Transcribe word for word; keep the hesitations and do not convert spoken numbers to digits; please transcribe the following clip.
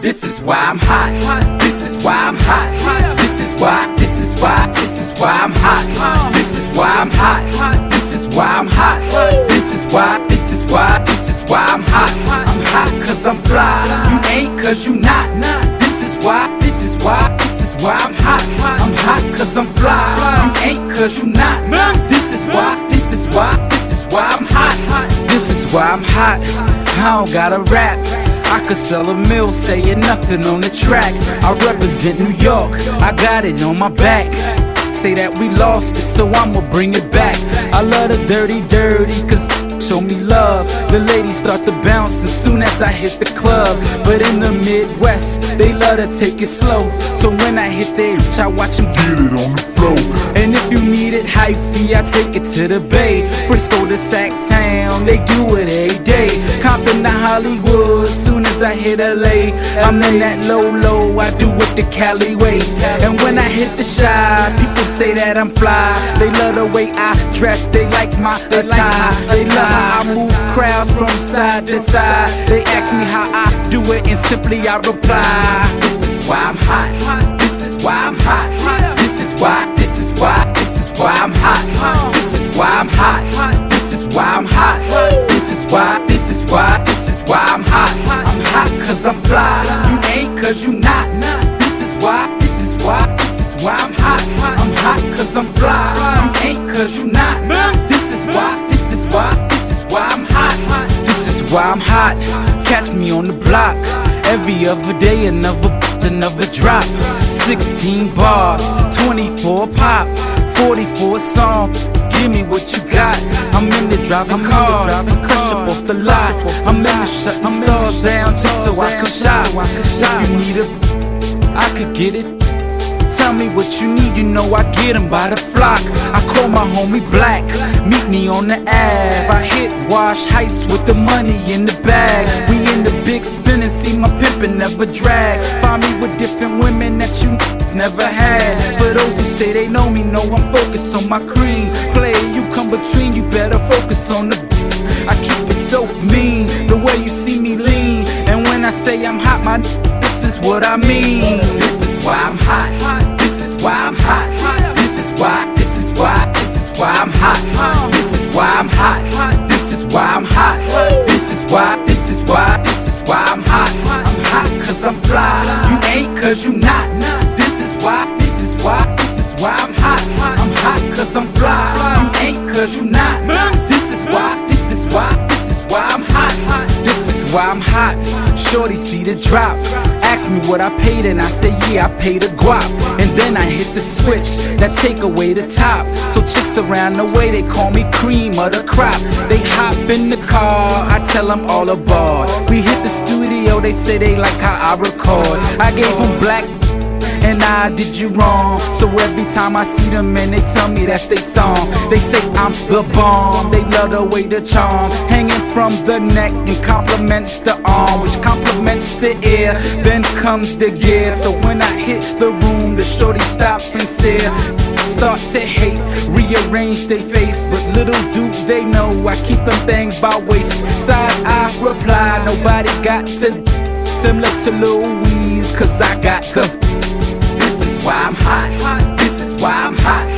This is why I'm hot. This is why I'm hot. This is why, this is why, this is why I'm hot. This is why I'm hot. This is why I'm hot. This is why, this is why, this is why I'm hot. I'm hot cause I'm fly. You ain't cause you not. This is why, this is why, this is why I'm hot. I'm hot cause I'm fly. You ain't cause you not. This is why, this is why, this is why I'm hot. This is why I'm hot. I don't gotta rap. I could sell a mill saying nothing on the track. I represent New York, I got it on my back. Say that we lost it, so I'ma bring it back. I love the dirty, dirty, cause show me love. The ladies start to bounce as soon as I hit the club. But in the Midwest, they love to take it slow. So when I hit the itch, I watch them get it on the floor. And if you need it hyphy, I take it to the Bay. Frisco to Sacktown, they do it every day. Compton to Hollywood, soon as I hit L A, I'm in that low low, I do it the Cali way. And when I hit the Chi, people say that I'm fly. They love the way I dress, they like my attire. They love how I move crowds from side to side. They ask me how I do it and simply I reply, this is why I'm hot. This is why I'm hot. This is why, this is why, this is why I'm hot. This is why I'm hot. This is why I'm hot. This is why, this is why, this is why I'm hot. I'm hot cause I'm fly. You ain't cause you not. This is why, this is why, this is why I'm hot. I'm hot cause I'm fly. You ain't cause you not. This is why, this is why, this is why I'm hot. This is why I'm hot. Catch me on the block. Every other day another, another drop. Sixteen bars, twenty-four pop, forty-four song. Give me what you got. I'm in the driving cars, crush up off the lot. I'm in the shutting stars down just so I can shop. If you need it, I could get it. Tell me what you need, you know I get 'em by the flock. I call my homie Black, meet me on the Ave. I hit Wash Heights with the money in the bag. We in the big spin and see my pimpin' never drag. Find me with different women that you never had. For those who say they know me, know I'm focused on my cream. Play, you come between, you better focus on the I keep it so mean, the way you see me lean. And when I say I'm hot, my this is what I mean. This is why I'm hot. This is why I'm hot. This is why, this is why, this is why I'm hot. This is why I'm hot. This is why I'm hot. This is why, this is why, this is why I'm hot. I'm hot cause I'm fly. You ain't cause you not. This is why, this is why, this is why I'm hot. I'm hot cause I'm fly. You ain't cause you not. This is why, this is why, this is why I'm hot. This is why I'm hot. Shorty see the drop. Ask me what I paid and I say yeah I paid a guap. And then I hit the switch that take away the top. So chicks around the way they call me cream of the crop. They hop in the car, I tell them all aboard. We hit the studio, they say they like how I record. I gave them black and I did you wrong. So every time I see them and they tell me that's they song. They say I'm the bomb, they love the way the charm hanging from the neck and compliments the arm, which compliments the ear, then comes the gear. So when I hit the room, the shorty stop and stare, start to hate, rearrange they face. But little do they know I keep them things by waist. Side I reply, nobody got to similar to Louise, cause I got the. This is why I'm hot. This is why I'm hot.